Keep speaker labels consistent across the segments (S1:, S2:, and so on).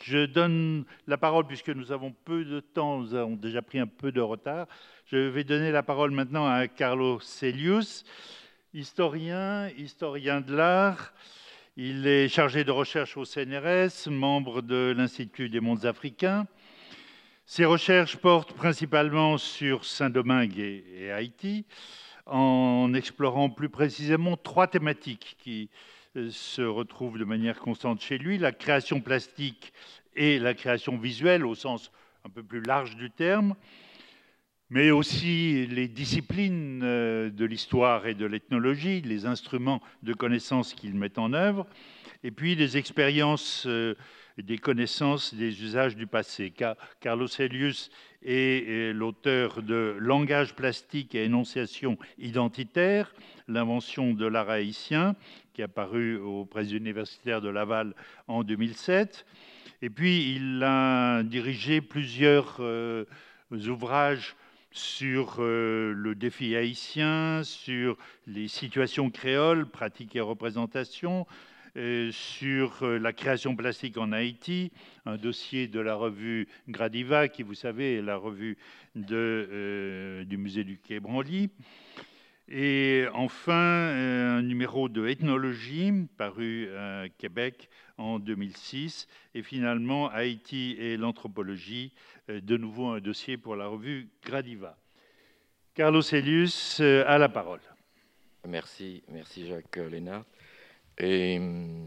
S1: Je donne la parole, puisque nous avons peu de temps, nous avons déjà pris un peu de retard. Je vais donner la parole maintenant à Carlo Celius, historien de l'art. Il est chargé de recherche au CNRS, membre de l'Institut des mondes africains. Ses recherches portent principalement sur Saint-Domingue et Haïti, en explorant plus précisément 3 thématiques qui se retrouvent de manière constante chez lui: la création plastique et la création visuelle au sens un peu plus large du terme, mais aussi les disciplines de l'histoire et de l'ethnologie, les instruments de connaissance qu'il met en œuvre, et puis les expériences, des connaissances, des usages du passé. Carlo Celius est l'auteur de Langage plastique et énonciation identitaire, l'invention de l'art haïtien, qui est paru aux presses universitaires de Laval en 2007. Et puis, il a dirigé plusieurs ouvrages sur le défi haïtien, sur les situations créoles, pratiques et représentations, sur la création plastique en Haïti, un dossier de la revue Gradiva, qui, vous savez, est la revue du musée du Quai Branly. Et enfin, un numéro de ethnologie paru à Québec en 2006. Et finalement, Haïti et l'anthropologie, de nouveau un dossier pour la revue Gradiva. Carlo Celius a la parole.
S2: Merci Jacques Lénard. Et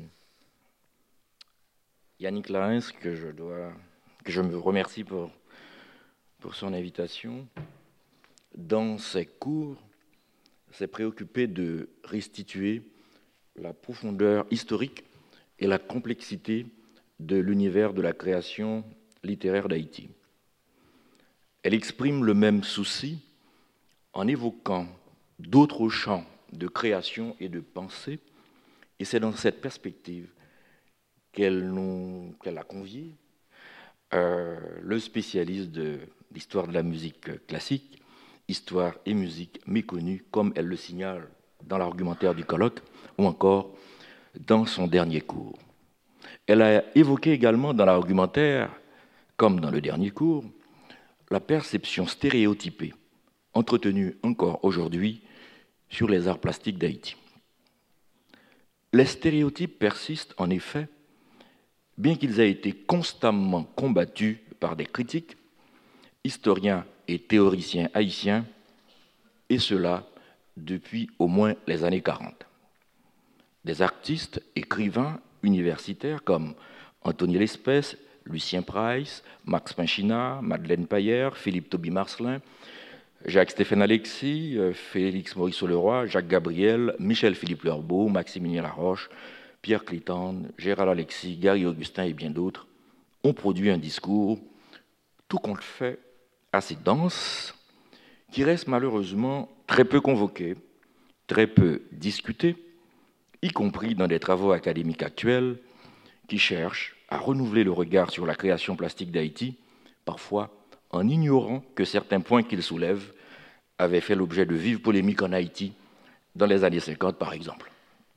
S2: Yannick Laens, que je me remercie pour son invitation. Dans ses cours, s'est préoccupé de restituer la profondeur historique et la complexité de l'univers de la création littéraire d'Haïti. Elle exprime le même souci en évoquant d'autres champs de création et de pensée, et c'est dans cette perspective qu'elle a convié le spécialiste de l'histoire de la musique classique, histoire et musique méconnues, comme elle le signale dans l'argumentaire du colloque ou encore dans son dernier cours. Elle a évoqué également dans l'argumentaire, comme dans le dernier cours, la perception stéréotypée entretenue encore aujourd'hui sur les arts plastiques d'Haïti. Les stéréotypes persistent en effet, bien qu'ils aient été constamment combattus par des critiques, historiens et théoriciens haïtiens, et cela depuis au moins les années 40. Des artistes, écrivains, universitaires comme Anthony Lespès, Lucien Price, Max Pinchina, Madeleine Payer, Philippe Tauby-Marcelin, Jacques-Stéphane Alexis, Félix Morisseau-Leroy, Jacques Gabriel, Michel-Philippe Lorbeau, Maximilien Laroche, Pierre Clitande, Gérald Alexis, Gary Augustin et bien d'autres ont produit un discours tout compte fait assez dense, qui reste malheureusement très peu convoqué, très peu discuté, y compris dans des travaux académiques actuels qui cherchent à renouveler le regard sur la création plastique d'Haïti, parfois en ignorant que certains points qu'ils soulèvent avaient fait l'objet de vives polémiques en Haïti dans les années 50, par exemple.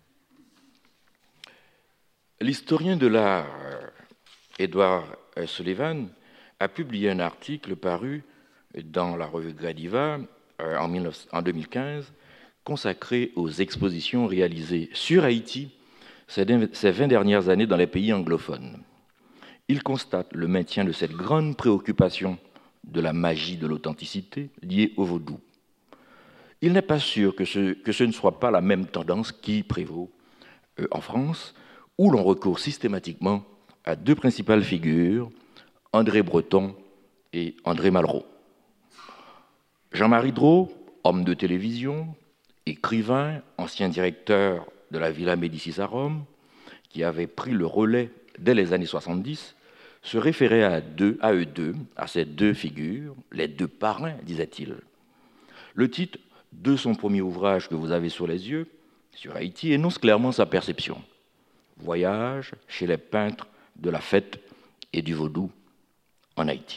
S2: L'historien de l'art Edward Sullivan a publié un article paru dans la revue Gradiva en 2015, consacré aux expositions réalisées sur Haïti ces 20 dernières années dans les pays anglophones. Il constate le maintien de cette grande préoccupation de la magie de l'authenticité liée au vaudou. Il n'est pas sûr que ce ne soit pas la même tendance qui prévaut en France, où l'on recourt systématiquement à 2 principales figures, André Breton et André Malraux. Jean-Marie Drault, homme de télévision, écrivain, ancien directeur de la Villa Médicis à Rome, qui avait pris le relais dès les années 70, se référait à ces 2 figures, les 2 parrains, disait-il. Le titre de son premier ouvrage que vous avez sous les yeux, sur Haïti, énonce clairement sa perception. Voyage chez les peintres de la fête et du vaudou en Haïti.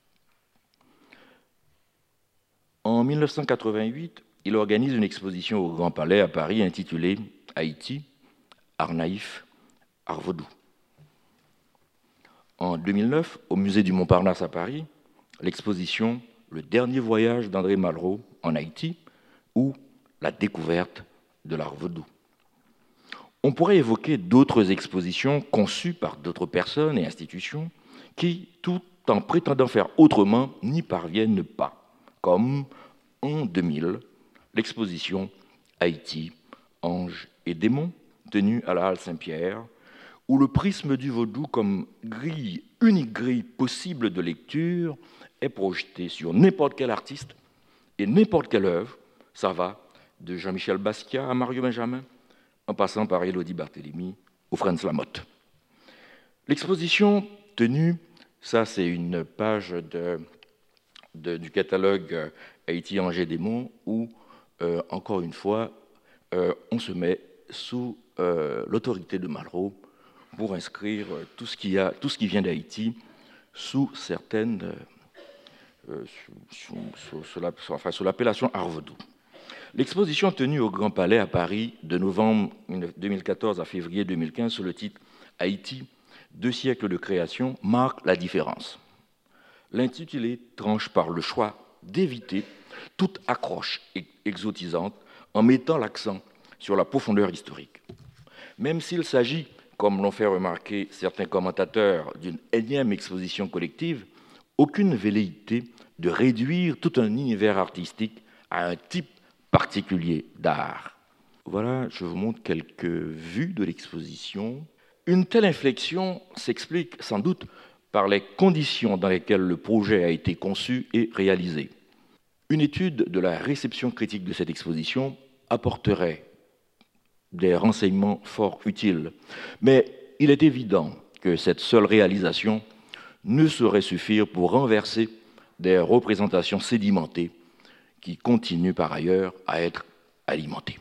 S2: En 1988, il organise une exposition au Grand Palais à Paris intitulée Haïti, art naïf, art vaudou. en 2009, au musée du Montparnasse à Paris, l'exposition Le dernier voyage d'André Malraux en Haïti ou la découverte de l'art vaudou. On pourrait évoquer d'autres expositions conçues par d'autres personnes et institutions qui, tout en prétendant faire autrement, n'y parviennent pas, comme en 2000, l'exposition Haïti, anges et démons, tenue à la Halle Saint-Pierre, où le prisme du vaudou comme grille, unique grille possible de lecture, est projeté sur n'importe quel artiste et n'importe quelle œuvre. Ça va de Jean-Michel Basquiat à Mario Benjamin, en passant par Élodie Barthélemy ou Franz Lamotte. L'exposition tenue, ça c'est une page du catalogue Haïti, Angers, Démons, où, encore une fois, on se met sous l'autorité de Malraux pour inscrire tout ce qui vient d'Haïti sous certaines, sous l'appellation art vaudou. L'exposition tenue au Grand Palais à Paris de novembre 2014 à février 2015 sous le titre Haïti, 2 siècles de création marque la différence. L'intitulé tranche par le choix d'éviter toute accroche exotisante en mettant l'accent sur la profondeur historique. Même s'il s'agit, comme l'ont fait remarquer certains commentateurs, d'une énième exposition collective, aucune velléité de réduire tout un univers artistique à un type particulier d'art. Voilà, je vous montre quelques vues de l'exposition. Une telle inflexion s'explique sans doute par les conditions dans lesquelles le projet a été conçu et réalisé. Une étude de la réception critique de cette exposition apporterait des renseignements fort utiles, mais il est évident que cette seule réalisation ne saurait suffire pour renverser des représentations sédimentées qui continuent par ailleurs à être alimentées.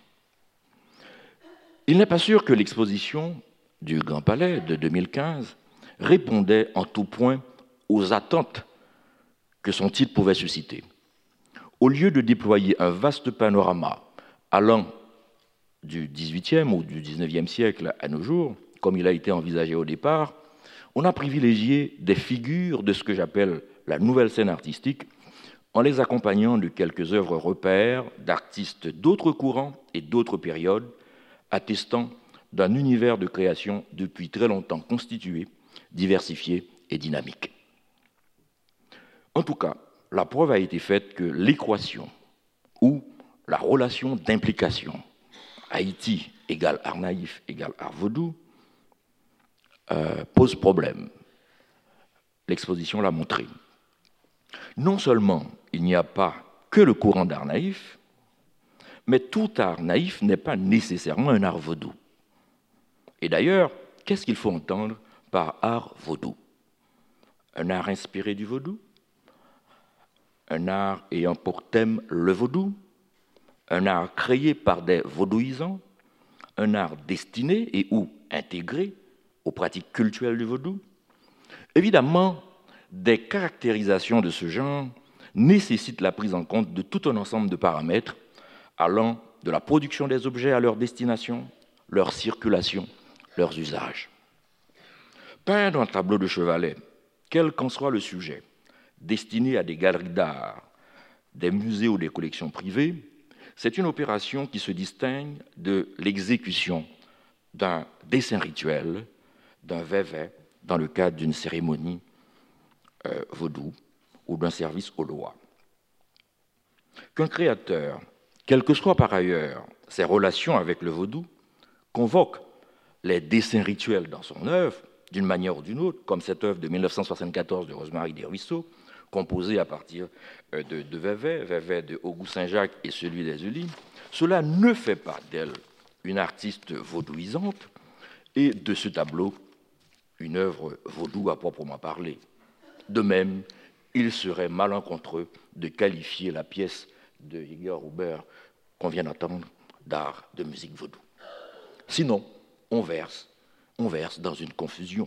S2: Il n'est pas sûr que l'exposition du Grand Palais de 2015 répondait en tout point aux attentes que son titre pouvait susciter. Au lieu de déployer un vaste panorama allant du XVIIIe ou du XIXe siècle à nos jours, comme il a été envisagé au départ, on a privilégié des figures de ce que j'appelle la nouvelle scène artistique, en les accompagnant de quelques œuvres repères d'artistes d'autres courants et d'autres périodes, attestant d'un univers de création depuis très longtemps constitué, diversifié et dynamique. En tout cas, la preuve a été faite que l'équation ou la relation d'implication Haïti égale art naïf égale art vaudou pose problème. L'exposition l'a montré. Non seulement il n'y a pas que le courant d'art naïf, mais tout art naïf n'est pas nécessairement un art vaudou. Et d'ailleurs, qu'est-ce qu'il faut entendre par art vaudou? Un art inspiré du vaudou? Un art ayant pour thème le vaudou? Un art créé par des vaudouisants? Un art destiné et ou intégré aux pratiques culturelles du vaudou? Évidemment, des caractérisations de ce genre nécessitent la prise en compte de tout un ensemble de paramètres allant de la production des objets à leur destination, leur circulation, leurs usages. Peindre un tableau de chevalet, quel qu'en soit le sujet, destiné à des galeries d'art, des musées ou des collections privées, c'est une opération qui se distingue de l'exécution d'un dessin rituel, d'un vévé, dans le cadre d'une cérémonie vaudou ou d'un service aux lois. Qu'un créateur, quelles que soient par ailleurs ses relations avec le vaudou, convoque les dessins rituels dans son œuvre, d'une manière ou d'une autre, comme cette œuvre de 1974 de Rosemary Desruisseaux, composée à partir de Vévé de Auguste Saint-Jacques et celui des Ulysses, cela ne fait pas d'elle une artiste vaudouisante et de ce tableau une œuvre vaudou à proprement parler. De même, il serait malencontreux de qualifier la pièce de Igor Huber qu'on vient d'entendre d'art de musique vaudou. Sinon, on verse dans une confusion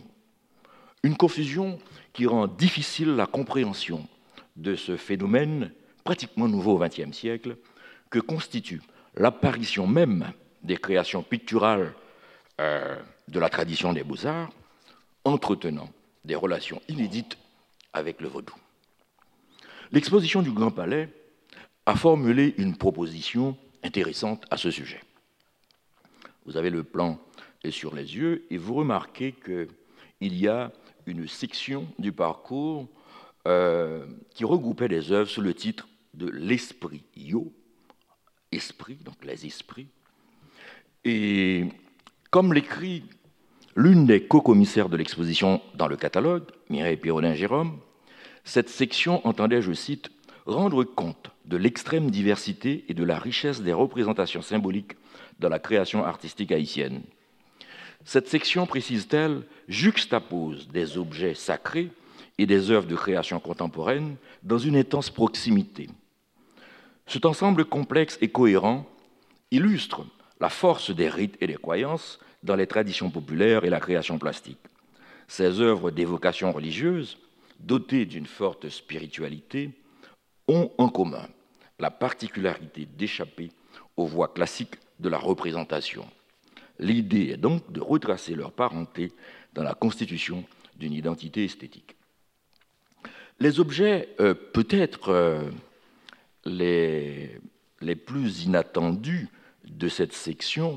S2: qui rend difficile la compréhension de ce phénomène pratiquement nouveau au XXe siècle que constitue l'apparition même des créations picturales de la tradition des beaux-arts, entretenant des relations inédites avec le vaudou. L'exposition du Grand Palais a formulé une proposition intéressante à ce sujet. Vous avez le plan sur les yeux et vous remarquez qu'il y a une section du parcours qui regroupait des œuvres sous le titre de l'esprit Yo, esprit, donc les esprits. Et comme l'écrit l'une des co-commissaires de l'exposition dans le catalogue, Mireille Pérodin-Jérôme, cette section entendait, je cite, rendre compte de l'extrême diversité et de la richesse des représentations symboliques dans la création artistique haïtienne. Cette section, précise-t-elle, juxtapose des objets sacrés et des œuvres de création contemporaine dans une intense proximité. Cet ensemble complexe et cohérent illustre la force des rites et des croyances dans les traditions populaires et la création plastique. Ces œuvres d'évocation religieuse, dotées d'une forte spiritualité, ont en commun la particularité d'échapper aux voies classiques de la représentation. L'idée est donc de retracer leur parenté dans la constitution d'une identité esthétique. Les objets, peut-être les plus inattendus de cette section,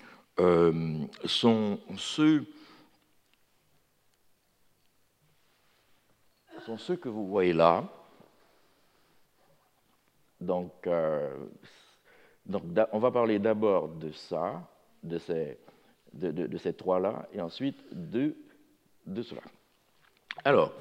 S2: sont ceux que vous voyez là. Donc, on va parler d'abord de ça, de ces trois-là, et ensuite de cela. Alors,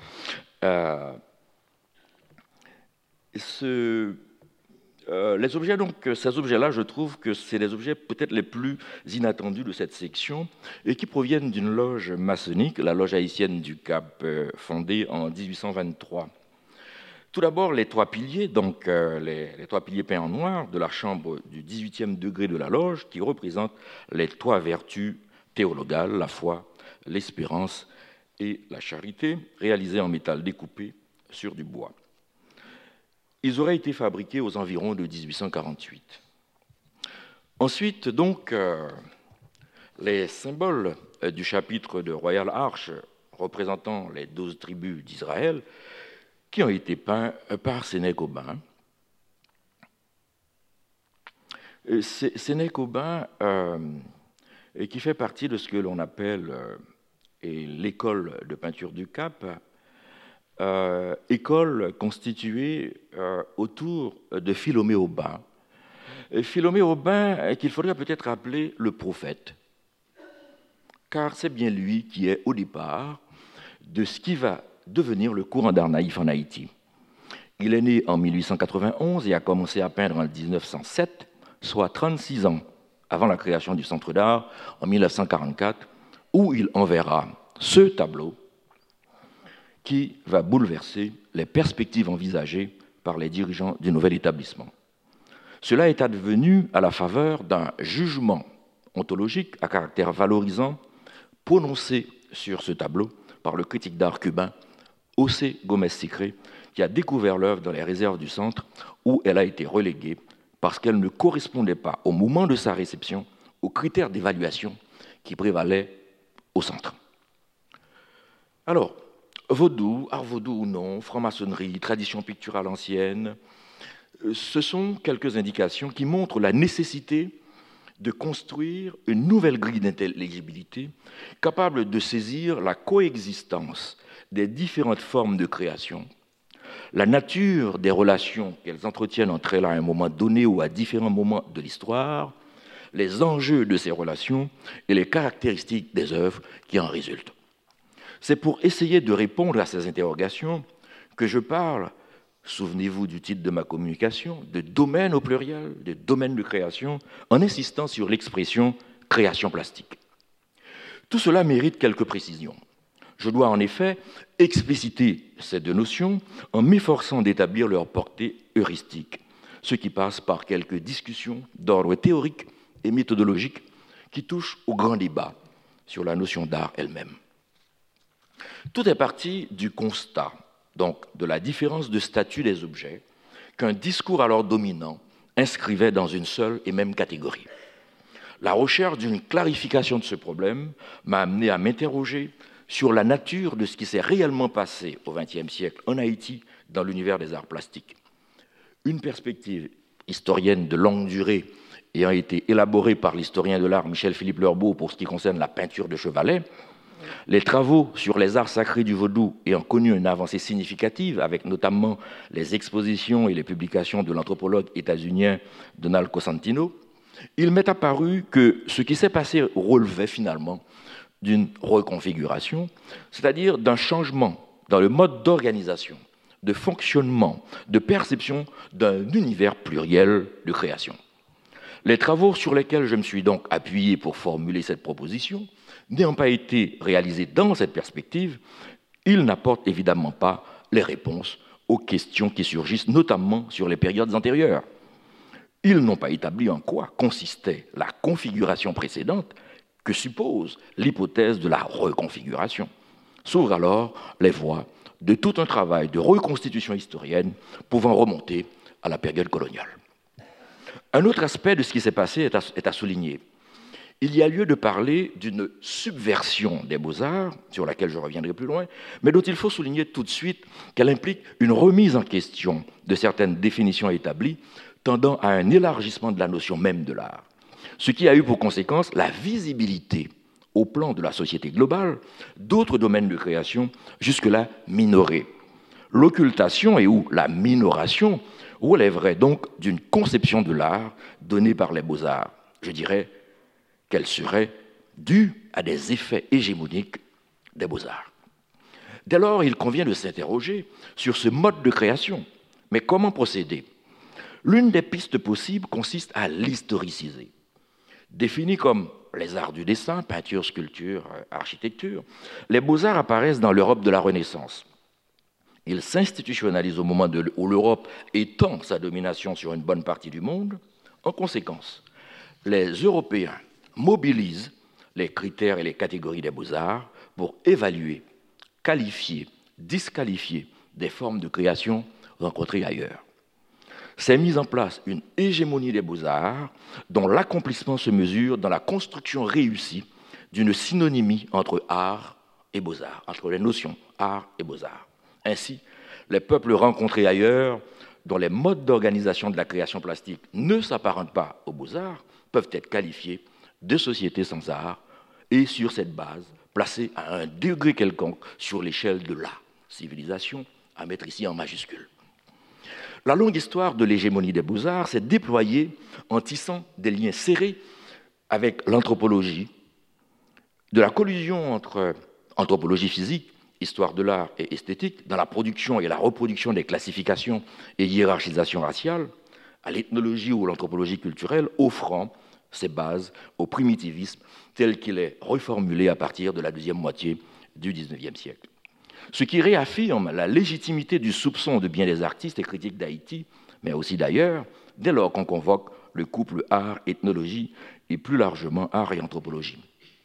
S2: les objets, donc, ces objets-là, je trouve que c'est les objets peut-être les plus inattendus de cette section et qui proviennent d'une loge maçonnique, la loge haïtienne du Cap, fondée en 1823. Tout d'abord, les trois piliers, donc les trois piliers peints en noir de la chambre du 18e degré de la loge, qui représentent les trois vertus théologales, la foi, l'espérance et la charité, réalisées en métal découpé sur du bois. Ils auraient été fabriqués aux environs de 1848. Ensuite, donc, les symboles du chapitre de Royal Arch représentant les 12 tribus d'Israël qui ont été peints par Sénèque Aubin. Sénèque Aubin, qui fait partie de ce que l'on appelle l'école de peinture du Cap, école constituée autour de Philomé Aubin. Philomé Aubin, qu'il faudrait peut-être appeler le prophète, car c'est bien lui qui est au départ de ce qui va devenir le courant d'art naïf en Haïti. Il est né en 1891 et a commencé à peindre en 1907, soit 36 ans avant la création du Centre d'art en 1944, où il enverra ce tableau qui va bouleverser les perspectives envisagées par les dirigeants du nouvel établissement. Cela est advenu à la faveur d'un jugement ontologique à caractère valorisant prononcé sur ce tableau par le critique d'art cubain José Gómez Sicré, qui a découvert l'œuvre dans les réserves du centre où elle a été reléguée parce qu'elle ne correspondait pas au moment de sa réception aux critères d'évaluation qui prévalaient au centre. Alors, vaudou, art vaudou ou non, franc-maçonnerie, tradition picturale ancienne, ce sont quelques indications qui montrent la nécessité de construire une nouvelle grille d'intelligibilité capable de saisir la coexistence des différentes formes de création, la nature des relations qu'elles entretiennent entre elles à un moment donné ou à différents moments de l'histoire, les enjeux de ces relations et les caractéristiques des œuvres qui en résultent. C'est pour essayer de répondre à ces interrogations que je parle, souvenez-vous du titre de ma communication, de domaine au pluriel, de domaine de création, en insistant sur l'expression création plastique. Tout cela mérite quelques précisions. Je dois en effet expliciter ces deux notions en m'efforçant d'établir leur portée heuristique, ce qui passe par quelques discussions d'ordre théorique et méthodologique qui touchent au grand débat sur la notion d'art elle-même. Tout est parti du constat, donc de la différence de statut des objets, qu'un discours alors dominant inscrivait dans une seule et même catégorie. La recherche d'une clarification de ce problème m'a amené à m'interroger sur la nature de ce qui s'est réellement passé au XXe siècle en Haïti dans l'univers des arts plastiques. Une perspective historienne de longue durée ayant été élaborée par l'historien de l'art Michel-Philippe Lurbeau pour ce qui concerne la peinture de chevalet, les travaux sur les arts sacrés du vaudou ayant connu une avancée significative, avec notamment les expositions et les publications de l'anthropologue états-unien Donald Cosentino, il m'est apparu que ce qui s'est passé relevait finalement d'une reconfiguration, c'est-à-dire d'un changement dans le mode d'organisation, de fonctionnement, de perception d'un univers pluriel de création. Les travaux sur lesquels je me suis donc appuyé pour formuler cette proposition n'ayant pas été réalisés dans cette perspective, ils n'apportent évidemment pas les réponses aux questions qui surgissent, notamment sur les périodes antérieures. Ils n'ont pas établi en quoi consistait la configuration précédente que suppose l'hypothèse de la reconfiguration. S'ouvrent alors les voies de tout un travail de reconstitution historienne pouvant remonter à la période coloniale. Un autre aspect de ce qui s'est passé est à souligner. Il y a lieu de parler d'une subversion des beaux-arts, sur laquelle je reviendrai plus loin, mais dont il faut souligner tout de suite qu'elle implique une remise en question de certaines définitions établies, tendant à un élargissement de la notion même de l'art, ce qui a eu pour conséquence la visibilité au plan de la société globale d'autres domaines de création jusque-là minorés. L'occultation et ou la minoration relèverait donc d'une conception de l'art donnée par les beaux-arts. Je dirais qu'elle serait due à des effets hégémoniques des beaux-arts. Dès lors, il convient de s'interroger sur ce mode de création. Mais comment procéder? L'une des pistes possibles consiste à l'historiciser. Définis comme les arts du dessin, peinture, sculpture, architecture, les beaux-arts apparaissent dans l'Europe de la Renaissance. Ils s'institutionnalisent au moment où l'Europe étend sa domination sur une bonne partie du monde. En conséquence, les Européens mobilisent les critères et les catégories des beaux-arts pour évaluer, qualifier, disqualifier des formes de création rencontrées ailleurs. S'est mise en place une hégémonie des beaux-arts dont l'accomplissement se mesure dans la construction réussie d'une synonymie entre art et beaux-arts, entre les notions art et beaux-arts. Ainsi, les peuples rencontrés ailleurs, dont les modes d'organisation de la création plastique ne s'apparentent pas aux beaux-arts, peuvent être qualifiés de sociétés sans art et, sur cette base, placés à un degré quelconque sur l'échelle de la civilisation, à mettre ici en majuscule. La longue histoire de l'hégémonie des beaux-arts s'est déployée en tissant des liens serrés avec l'anthropologie, de la collusion entre anthropologie physique, histoire de l'art et esthétique, dans la production et la reproduction des classifications et hiérarchisations raciales, à l'ethnologie ou l'anthropologie culturelle, offrant ses bases au primitivisme tel qu'il est reformulé à partir de la deuxième moitié du XIXe siècle. Ce qui réaffirme la légitimité du soupçon de bien des artistes et critiques d'Haïti, mais aussi d'ailleurs, dès lors qu'on convoque le couple art-ethnologie et plus largement art et anthropologie.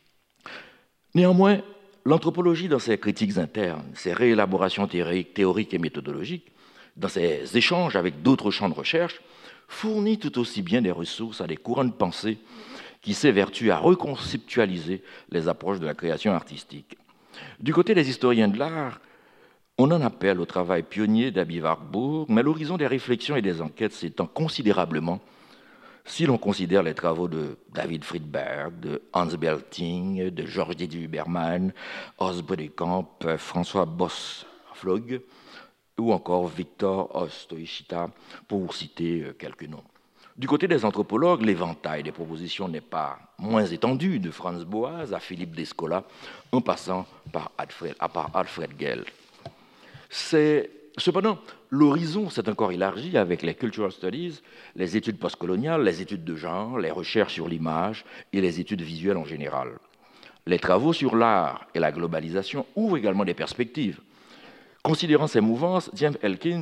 S2: Néanmoins, l'anthropologie, dans ses critiques internes, ses réélaborations théoriques et méthodologiques, dans ses échanges avec d'autres champs de recherche, fournit tout aussi bien des ressources à des courants de pensée qui s'évertuent à reconceptualiser les approches de la création artistique. Du côté des historiens de l'art, on en appelle au travail pionnier d'Abi Warburg, mais l'horizon des réflexions et des enquêtes s'étend considérablement si l'on considère les travaux de David Friedberg, de Hans Belting, de Georges Didier Huberman, Horst Bodekamp, François Boss-Flog, ou encore Victor Ostoïchita, pour citer quelques noms. Du côté des anthropologues, l'éventail des propositions n'est pas moins étendu, de Franz Boas à Philippe Descola, en passant par Alfred Gell. Cependant, l'horizon s'est encore élargi avec les cultural studies, les études postcoloniales, les études de genre, les recherches sur l'image et les études visuelles en général. Les travaux sur l'art et la globalisation ouvrent également des perspectives. Considérant ces mouvances, James Elkins,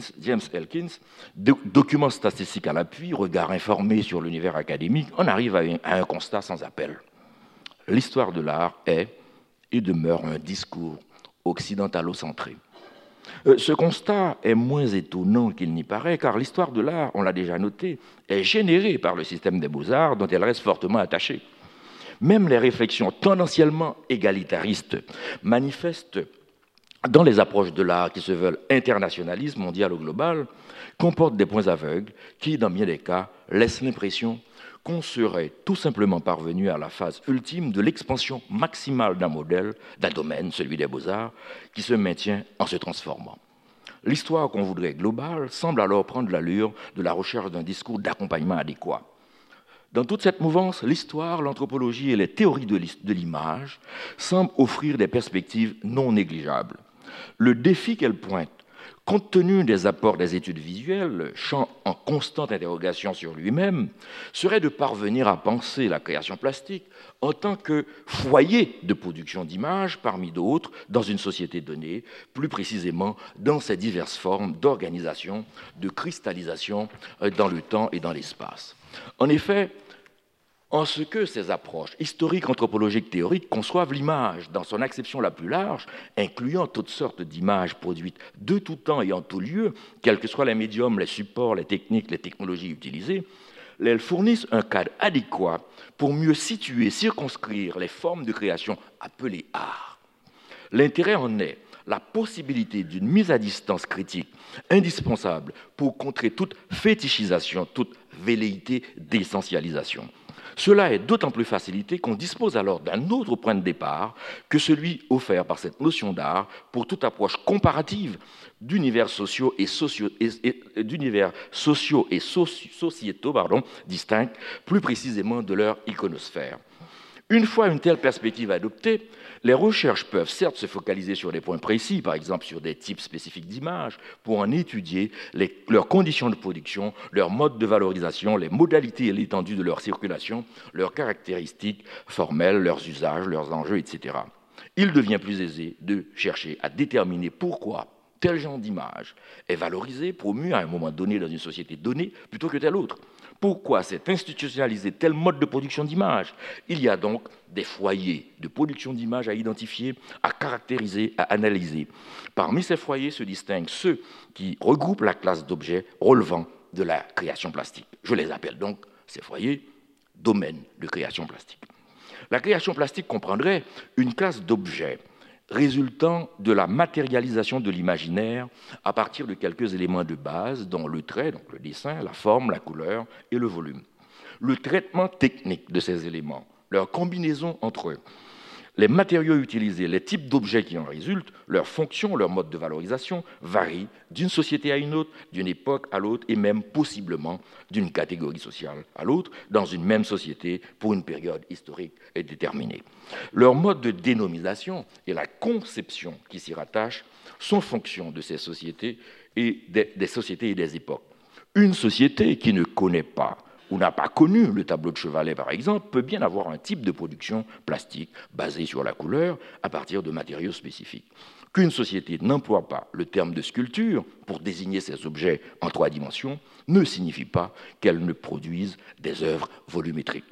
S2: document statistique à l'appui, regard informé sur l'univers académique, on arrive à un constat sans appel. L'histoire de l'art est et demeure un discours occidentalocentré. Ce constat est moins étonnant qu'il n'y paraît, car l'histoire de l'art, on l'a déjà noté, est générée par le système des beaux-arts dont elle reste fortement attachée. Même les réflexions tendanciellement égalitaristes manifestent dans les approches de l'art qui se veulent internationalisme, mondial ou global, comportent des points aveugles qui, dans bien des cas, laissent l'impression qu'on serait tout simplement parvenu à la phase ultime de l'expansion maximale d'un modèle, d'un domaine, celui des beaux-arts, qui se maintient en se transformant. L'histoire qu'on voudrait globale semble alors prendre l'allure de la recherche d'un discours d'accompagnement adéquat. Dans toute cette mouvance, l'histoire, l'anthropologie et les théories de l'image semblent offrir des perspectives non négligeables. Le défi qu'elles pointent, compte tenu des apports des études visuelles, champ en constante interrogation sur lui-même, serait de parvenir à penser la création plastique en tant que foyer de production d'images parmi d'autres dans une société donnée, plus précisément dans ses diverses formes d'organisation, de cristallisation dans le temps et dans l'espace. En effet, en ce que ces approches historiques, anthropologiques, théoriques conçoivent l'image dans son acception la plus large, incluant toutes sortes d'images produites de tout temps et en tout lieu, quels que soient les médiums, les supports, les techniques, les technologies utilisées, elles fournissent un cadre adéquat pour mieux situer, circonscrire les formes de création appelées art. L'intérêt en est la possibilité d'une mise à distance critique indispensable pour contrer toute fétichisation, toute velléité d'essentialisation. Cela est d'autant plus facilité qu'on dispose alors d'un autre point de départ que celui offert par cette notion d'art pour toute approche comparative d'univers sociaux et sociétaux distincts, plus précisément de leur iconosphère. Une fois une telle perspective adoptée, les recherches peuvent certes se focaliser sur des points précis, par exemple sur des types spécifiques d'images, pour en étudier leurs conditions de production, leurs modes de valorisation, les modalités et l'étendue de leur circulation, leurs caractéristiques formelles, leurs usages, leurs enjeux, etc. Il devient plus aisé de chercher à déterminer pourquoi tel genre d'image est valorisé, promu à un moment donné dans une société donnée, plutôt que tel autre. Pourquoi s'est institutionnalisé tel mode de production d'images? Il y a donc des foyers de production d'images à identifier, à caractériser, à analyser. Parmi ces foyers se distinguent ceux qui regroupent la classe d'objets relevant de la création plastique. Je les appelle donc, ces foyers, domaines de création plastique. La création plastique comprendrait une classe d'objets résultant de la matérialisation de l'imaginaire à partir de quelques éléments de base, dont le trait, donc le dessin, la forme, la couleur et le volume. Le traitement technique de ces éléments, leur combinaison entre eux, les matériaux utilisés, les types d'objets qui en résultent, leurs fonctions, leur mode de valorisation varient d'une société à une autre, d'une époque à l'autre et même possiblement d'une catégorie sociale à l'autre dans une même société pour une période historique déterminée. Leur mode de dénomination et la conception qui s'y rattache sont fonction de ces sociétés et des sociétés et des époques. Une société qui ne connaît pas ou n'a pas connu le tableau de Chevalet, par exemple, peut bien avoir un type de production plastique basé sur la couleur à partir de matériaux spécifiques. Qu'une société n'emploie pas le terme de sculpture pour désigner ces objets en 3 dimensions ne signifie pas qu'elle ne produise des œuvres volumétriques.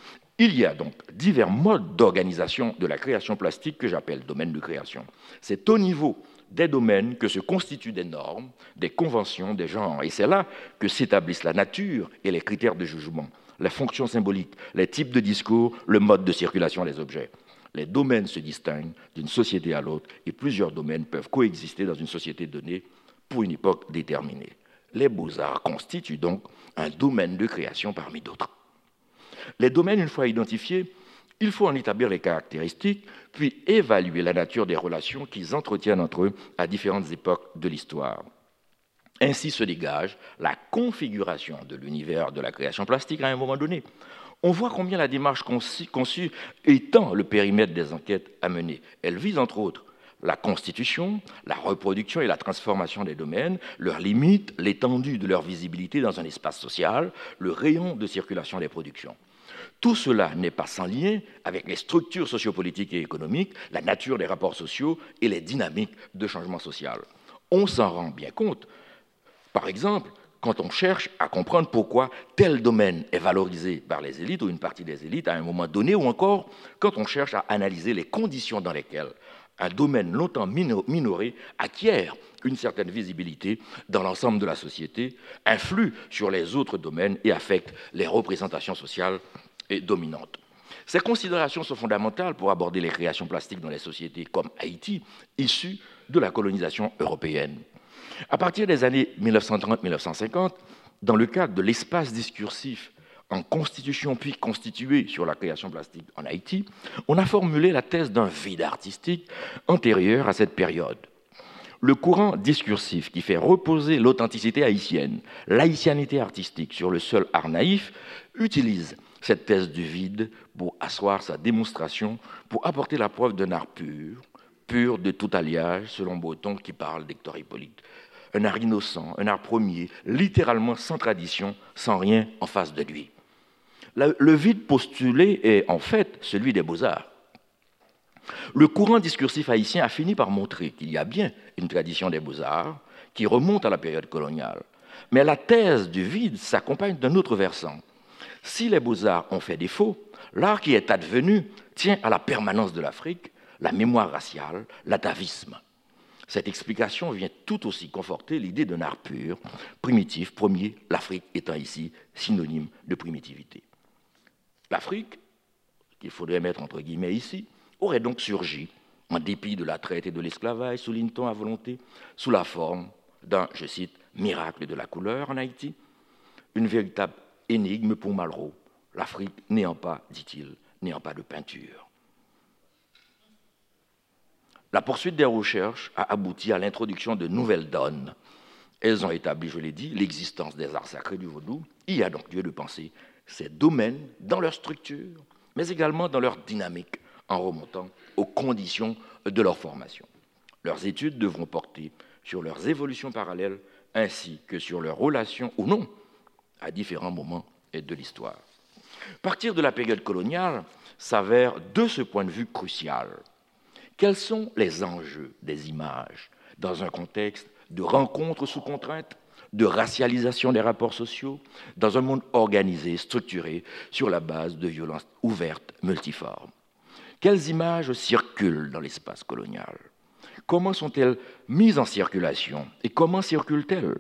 S2: Il y a donc divers modes d'organisation de la création plastique que j'appelle domaine de création. C'est au niveau des domaines que se constituent des normes, des conventions, des genres. Et c'est là que s'établissent la nature et les critères de jugement, la fonction symbolique, les types de discours, le mode de circulation des objets. Les domaines se distinguent d'une société à l'autre et plusieurs domaines peuvent coexister dans une société donnée pour une époque déterminée. Les beaux-arts constituent donc un domaine de création parmi d'autres. Les domaines, une fois identifiés, il faut en établir les caractéristiques, puis évaluer la nature des relations qu'ils entretiennent entre eux à différentes époques de l'histoire. Ainsi se dégage la configuration de l'univers de la création plastique à un moment donné. On voit combien la démarche conçue étend le périmètre des enquêtes à mener. Elle vise entre autres la constitution, la reproduction et la transformation des domaines, leurs limites, l'étendue de leur visibilité dans un espace social, le rayon de circulation des productions. Tout cela n'est pas sans lien avec les structures sociopolitiques et économiques, la nature des rapports sociaux et les dynamiques de changement social. On s'en rend bien compte, par exemple, quand on cherche à comprendre pourquoi tel domaine est valorisé par les élites ou une partie des élites à un moment donné, ou encore quand on cherche à analyser les conditions dans lesquelles un domaine longtemps minoré acquiert une certaine visibilité dans l'ensemble de la société, influe sur les autres domaines et affecte les représentations sociales dominantes. Ces considérations sont fondamentales pour aborder les créations plastiques dans les sociétés comme Haïti, issues de la colonisation européenne. À partir des années 1930-1950, dans le cadre de l'espace discursif en constitution puis constitué sur la création plastique en Haïti, on a formulé la thèse d'un vide artistique antérieur à cette période. Le courant discursif qui fait reposer l'authenticité haïtienne, l'haïtianité artistique sur le seul art naïf, utilise cette thèse du vide pour asseoir sa démonstration, pour apporter la preuve d'un art pur, pur de tout alliage, selon Breton qui parle d'Hector Hippolyte. Un art innocent, un art premier, littéralement sans tradition, sans rien en face de lui. Le vide postulé est en fait celui des beaux-arts. Le courant discursif haïtien a fini par montrer qu'il y a bien une tradition des beaux-arts qui remonte à la période coloniale. Mais la thèse du vide s'accompagne d'un autre versant. Si les beaux-arts ont fait défaut, l'art qui est advenu tient à la permanence de l'Afrique, la mémoire raciale, l'atavisme. Cette explication vient tout aussi conforter l'idée d'un art pur, primitif, premier, l'Afrique étant ici synonyme de primitivité. L'Afrique, qu'il faudrait mettre entre guillemets ici, aurait donc surgi, en dépit de la traite et de l'esclavage, souligne-t-on à volonté, sous la forme d'un, je cite, miracle de la couleur en Haïti, une véritable énigme pour Malraux, l'Afrique n'ayant pas, dit-il, n'ayant pas de peinture. La poursuite des recherches a abouti à l'introduction de nouvelles donnes. Elles ont établi, je l'ai dit, l'existence des arts sacrés du vaudou. Il y a donc lieu de penser ces domaines dans leur structure, mais également dans leur dynamique, en remontant aux conditions de leur formation. Leurs études devront porter sur leurs évolutions parallèles ainsi que sur leurs relations ou non à différents moments de l'histoire. Partir de la période coloniale s'avère de ce point de vue crucial. Quels sont les enjeux des images dans un contexte de rencontres sous contrainte, de racialisation des rapports sociaux, dans un monde organisé, structuré, sur la base de violences ouvertes, multiformes? Quelles images circulent dans l'espace colonial? Comment sont-elles mises en circulation et comment circulent-elles?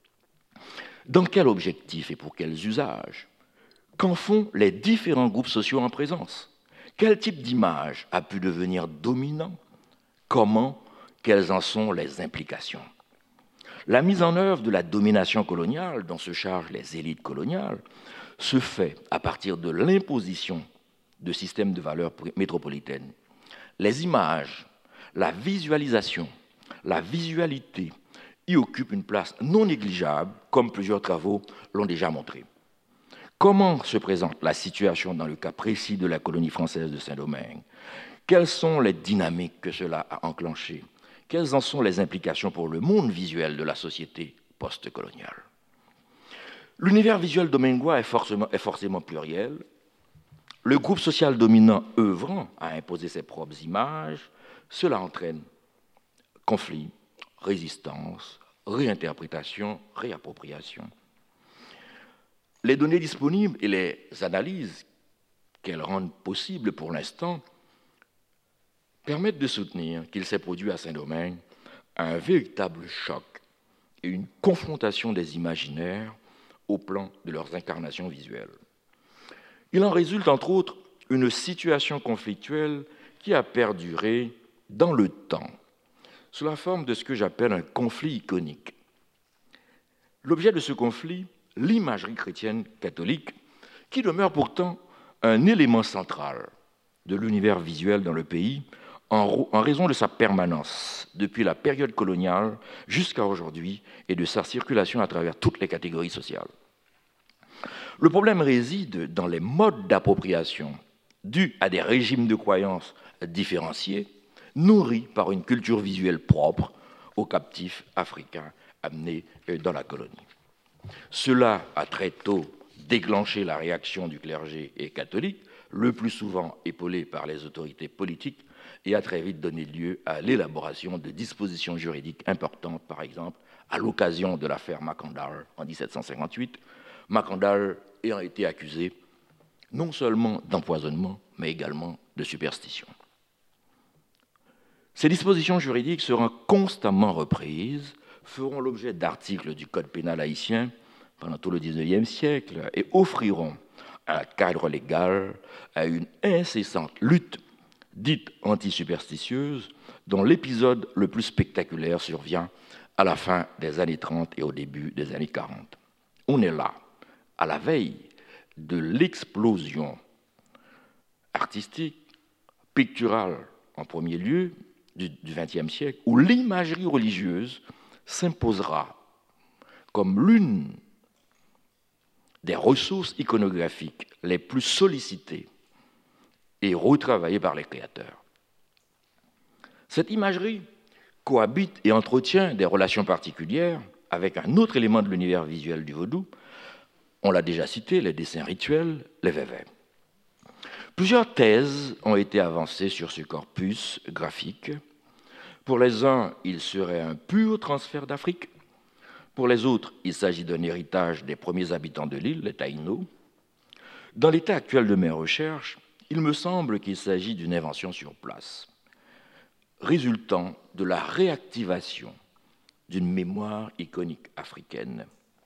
S2: Dans quel objectif et pour quels usages? Qu'en font les différents groupes sociaux en présence? Quel type d'image a pu devenir dominant? Comment? Quelles en sont les implications? La mise en œuvre de la domination coloniale, dont se chargent les élites coloniales, se fait à partir de l'imposition de systèmes de valeurs métropolitaines. Les images, la visualisation, la visualité y occupent une place non négligeable, comme plusieurs travaux l'ont déjà montré. Comment se présente la situation dans le cas précis de la colonie française de Saint-Domingue? Quelles sont les dynamiques que cela a enclenchées? Quelles en sont les implications pour le monde visuel de la société post-coloniale? L'univers visuel domingois est forcément pluriel. Le groupe social dominant œuvrant à imposer ses propres images, cela entraîne conflits, résistance, réinterprétation, réappropriation. Les données disponibles et les analyses qu'elles rendent possibles pour l'instant permettent de soutenir qu'il s'est produit à Saint-Domingue un véritable choc et une confrontation des imaginaires au plan de leurs incarnations visuelles. Il en résulte entre autres une situation conflictuelle qui a perduré dans le temps, sous la forme de ce que j'appelle un conflit iconique. L'objet de ce conflit, l'imagerie chrétienne catholique, qui demeure pourtant un élément central de l'univers visuel dans le pays, en raison de sa permanence depuis la période coloniale jusqu'à aujourd'hui et de sa circulation à travers toutes les catégories sociales. Le problème réside dans les modes d'appropriation dus à des régimes de croyances différenciés, nourris par une culture visuelle propre aux captifs africains amenés dans la colonie. Cela a très tôt déclenché la réaction du clergé et catholique, le plus souvent épaulé par les autorités politiques, et a très vite donné lieu à l'élaboration de dispositions juridiques importantes, par exemple, à l'occasion de l'affaire Mackandal en 1758, Mackandal ayant été accusé non seulement d'empoisonnement, mais également de superstition. Ces dispositions juridiques seront constamment reprises, feront l'objet d'articles du Code pénal haïtien pendant tout le XIXe siècle et offriront un cadre légal, à une incessante lutte dite anti-superstitieuse, dont l'épisode le plus spectaculaire survient à la fin des années 30 et au début des années 40. On est là, à la veille de l'explosion artistique, picturale en premier lieu, du XXe siècle, où l'imagerie religieuse s'imposera comme l'une des ressources iconographiques les plus sollicitées et retravaillées par les créateurs. Cette imagerie cohabite et entretient des relations particulières avec un autre élément de l'univers visuel du vaudou. On l'a déjà cité, les dessins rituels, les vévés. Plusieurs thèses ont été avancées sur ce corpus graphique. Pour les uns, il serait un pur transfert d'Afrique. Pour les autres, il s'agit d'un héritage des premiers habitants de l'île, les Taïnos. Dans l'état actuel de mes recherches, il me semble qu'il s'agit d'une invention sur place, résultant de la réactivation d'une mémoire iconique africaine.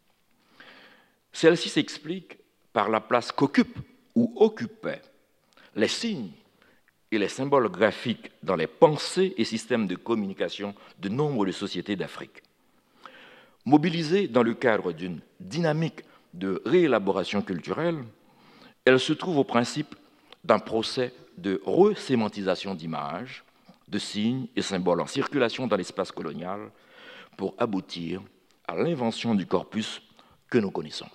S2: Celle-ci s'explique par la place qu'occupent ou occupaient les signes et les symboles graphiques dans les pensées et systèmes de communication de nombre de sociétés d'Afrique. Mobilisée dans le cadre d'une dynamique de réélaboration culturelle, elle se trouve au principe d'un procès de resémantisation d'images, de signes et symboles en circulation dans l'espace colonial pour aboutir à l'invention du corpus que nous connaissons.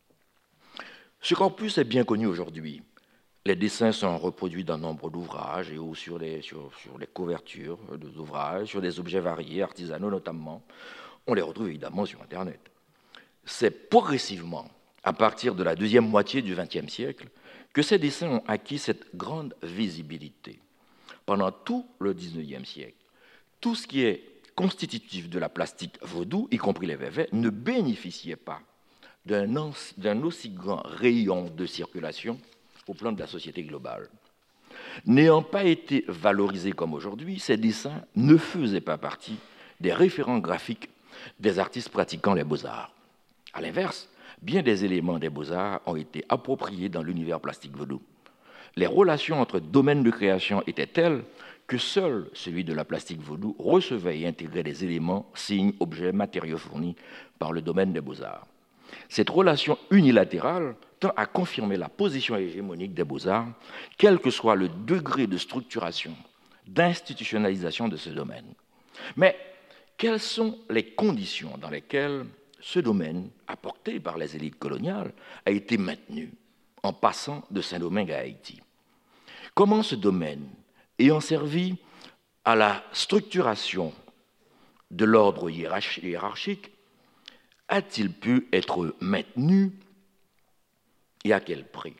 S2: Ce corpus est bien connu aujourd'hui. Les dessins sont reproduits dans nombre d'ouvrages et ou sur les couvertures d'ouvrages, sur des objets variés, artisanaux notamment. On les retrouve évidemment sur Internet. C'est progressivement, à partir de la deuxième moitié du XXe siècle, que ces dessins ont acquis cette grande visibilité. Pendant tout le XIXe siècle, tout ce qui est constitutif de la plastique vaudou, y compris les vévés, ne bénéficiait pas d'un aussi grand rayon de circulation au plan de la société globale. N'ayant pas été valorisés comme aujourd'hui, ces dessins ne faisaient pas partie des référents graphiques des artistes pratiquant les beaux-arts. À l'inverse, bien des éléments des beaux-arts ont été appropriés dans l'univers plastique vaudou. Les relations entre domaines de création étaient telles que seul celui de la plastique vaudou recevait et intégrait des éléments, signes, objets, matériaux fournis par le domaine des beaux-arts. Cette relation unilatérale tend à confirmer la position hégémonique des beaux-arts, quel que soit le degré de structuration, d'institutionnalisation de ce domaine. Mais quelles sont les conditions dans lesquelles ce domaine, apporté par les élites coloniales, a été maintenu en passant de Saint-Domingue à Haïti? Comment ce domaine, ayant servi à la structuration de l'ordre hiérarchique, a-t-il pu être maintenu et à quel prix?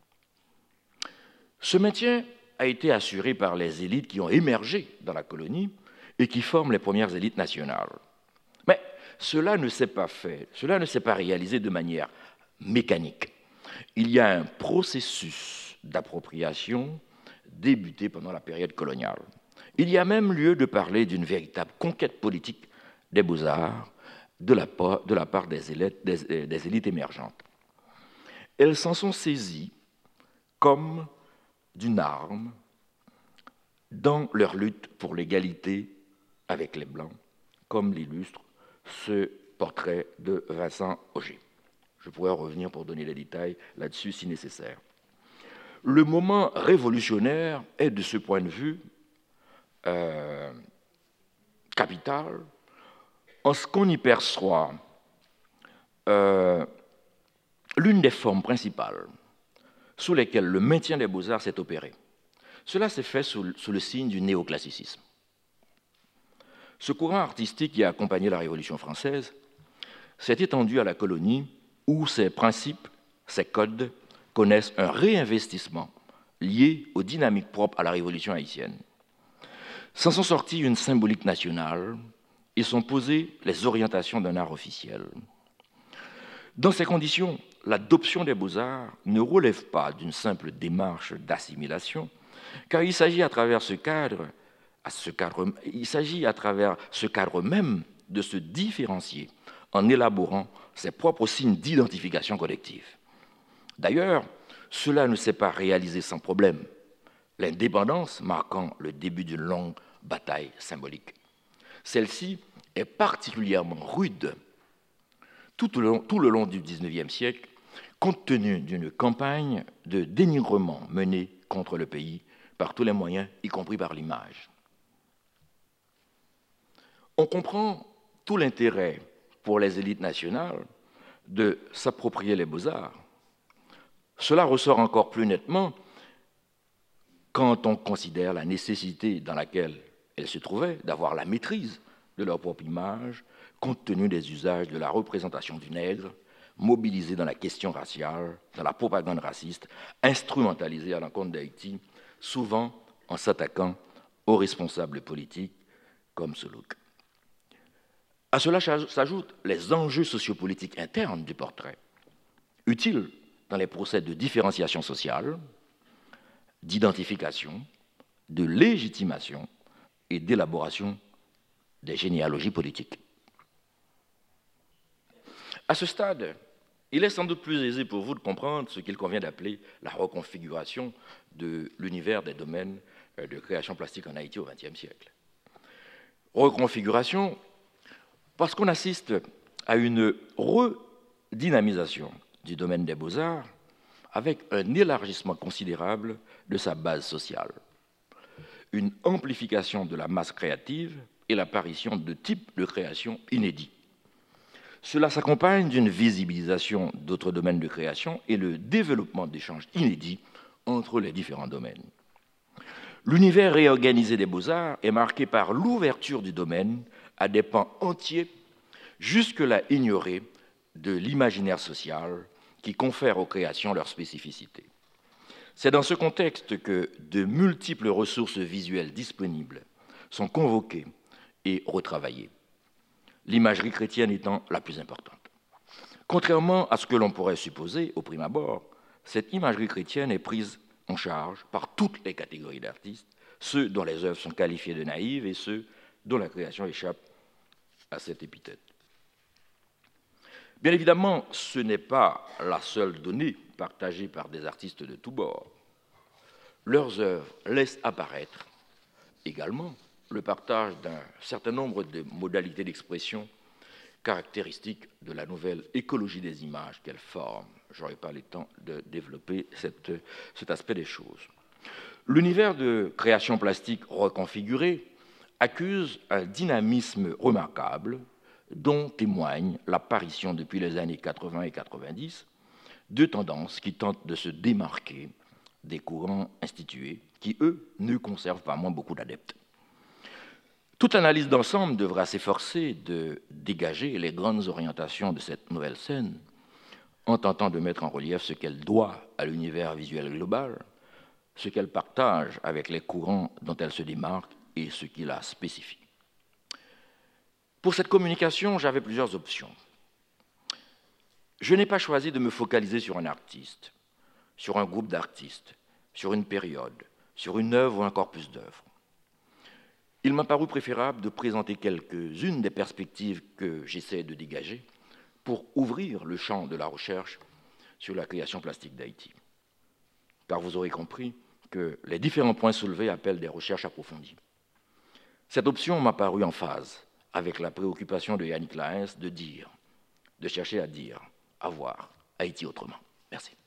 S2: Ce maintien a été assuré par les élites qui ont émergé dans la colonie et qui forment les premières élites nationales. Mais cela ne s'est pas fait, cela ne s'est pas réalisé de manière mécanique. Il y a un processus d'appropriation débuté pendant la période coloniale. Il y a même lieu de parler d'une véritable conquête politique des beaux-arts de la part des élites émergentes. Elles s'en sont saisies comme d'une arme dans leur lutte pour l'égalité avec les Blancs, comme l'illustre ce portrait de Vincent Auger. Je pourrais revenir pour donner les détails là-dessus si nécessaire. Le moment révolutionnaire est, de ce point de vue, capital, en ce qu'on y perçoit l'une des formes principales sous lesquelles le maintien des beaux-arts s'est opéré. Cela s'est fait sous le signe du néoclassicisme. Ce courant artistique qui a accompagné la Révolution française s'est étendu à la colonie où ses principes, ses codes connaissent un réinvestissement lié aux dynamiques propres à la Révolution haïtienne. S'en sont sortis une symbolique nationale et sont posées les orientations d'un art officiel. Dans ces conditions, l'adoption des beaux-arts ne relève pas d'une simple démarche d'assimilation, car il s'agit à travers ce cadre même de se différencier en élaborant ses propres signes d'identification collective. D'ailleurs, cela ne s'est pas réalisé sans problème, l'indépendance marquant le début d'une longue bataille symbolique. Celle-ci est particulièrement rude tout le long du XIXe siècle, compte tenu d'une campagne de dénigrement menée contre le pays par tous les moyens, y compris par l'image. On comprend tout l'intérêt pour les élites nationales de s'approprier les beaux-arts. Cela ressort encore plus nettement quand on considère la nécessité dans laquelle elles se trouvaient d'avoir la maîtrise de leur propre image, compte tenu des usages de la représentation du nègre, mobilisé dans la question raciale, dans la propagande raciste, instrumentalisée à l'encontre d'Haïti, souvent en s'attaquant aux responsables politiques comme Soulouk. À cela s'ajoutent les enjeux sociopolitiques internes du portrait, utiles dans les procès de différenciation sociale, d'identification, de légitimation et d'élaboration des généalogies politiques. À ce stade, il est sans doute plus aisé pour vous de comprendre ce qu'il convient d'appeler la reconfiguration de l'univers des domaines de création plastique en Haïti au XXe siècle. Reconfiguration parce qu'on assiste à une redynamisation du domaine des beaux-arts avec un élargissement considérable de sa base sociale, une amplification de la masse créative et l'apparition de types de création inédits. Cela s'accompagne d'une visibilisation d'autres domaines de création et le développement d'échanges inédits entre les différents domaines. L'univers réorganisé des beaux-arts est marqué par l'ouverture du domaine à des pans entiers jusque-là ignorés de l'imaginaire social qui confère aux créations leur spécificité. C'est dans ce contexte que de multiples ressources visuelles disponibles sont convoquées et retravaillées, l'imagerie chrétienne étant la plus importante. Contrairement à ce que l'on pourrait supposer au prime abord, cette imagerie chrétienne est prise en charge par toutes les catégories d'artistes, ceux dont les œuvres sont qualifiées de naïves et ceux dont la création échappe à cette épithète. Bien évidemment, ce n'est pas la seule donnée partagée par des artistes de tous bords. Leurs œuvres laissent apparaître également le partage d'un certain nombre de modalités d'expression caractéristiques de la nouvelle écologie des images qu'elle forme. Je n'aurai pas le temps de développer cet aspect des choses. L'univers de création plastique reconfigurée accuse un dynamisme remarquable dont témoigne l'apparition depuis les années 80 et 90 de tendances qui tentent de se démarquer des courants institués qui, eux, ne conservent pas moins beaucoup d'adeptes. Toute analyse d'ensemble devra s'efforcer de dégager les grandes orientations de cette nouvelle scène en tentant de mettre en relief ce qu'elle doit à l'univers visuel global, ce qu'elle partage avec les courants dont elle se démarque et ce qui la spécifie. Pour cette communication, j'avais plusieurs options. Je n'ai pas choisi de me focaliser sur un artiste, sur un groupe d'artistes, sur une période, sur une œuvre ou un corpus d'œuvres. Il m'a paru préférable de présenter quelques-unes des perspectives que j'essaie de dégager pour ouvrir le champ de la recherche sur la création plastique d'Haïti. Car vous aurez compris que les différents points soulevés appellent des recherches approfondies. Cette option m'a paru en phase avec la préoccupation de Yannick Laens de chercher à dire, à voir Haïti autrement. Merci.